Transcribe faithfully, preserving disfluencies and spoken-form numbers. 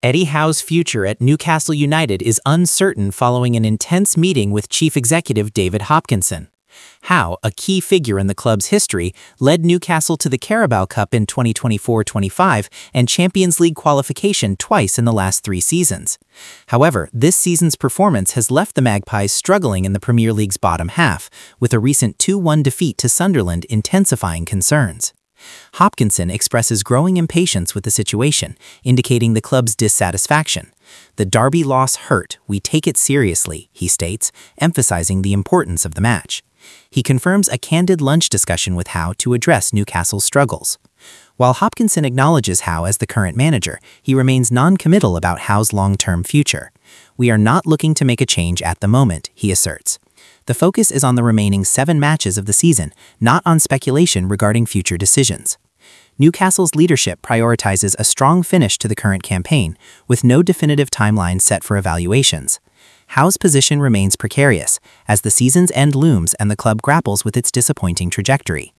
Eddie Howe's future at Newcastle United is uncertain following an intense meeting with Chief Executive David Hopkinson. Howe, a key figure in the club's history, led Newcastle to the Carabao Cup in twenty twenty-four twenty-five and Champions League qualification twice in the last three seasons. However, this season's performance has left the Magpies struggling in the Premier League's bottom half, with a recent two one defeat to Sunderland intensifying concerns. Hopkinson expresses growing impatience with the situation, indicating the club's dissatisfaction. "The Derby loss hurt, we take it seriously," he states, emphasizing the importance of the match. He confirms a candid lunch discussion with Howe to address Newcastle's struggles. While Hopkinson acknowledges Howe as the current manager, he remains non-committal about Howe's long-term future. "We are not looking to make a change at the moment," he asserts. The focus is on the remaining seven matches of the season, not on speculation regarding future decisions. Newcastle's leadership prioritizes a strong finish to the current campaign, with no definitive timeline set for evaluations. Howe's position remains precarious, as the season's end looms and the club grapples with its disappointing trajectory.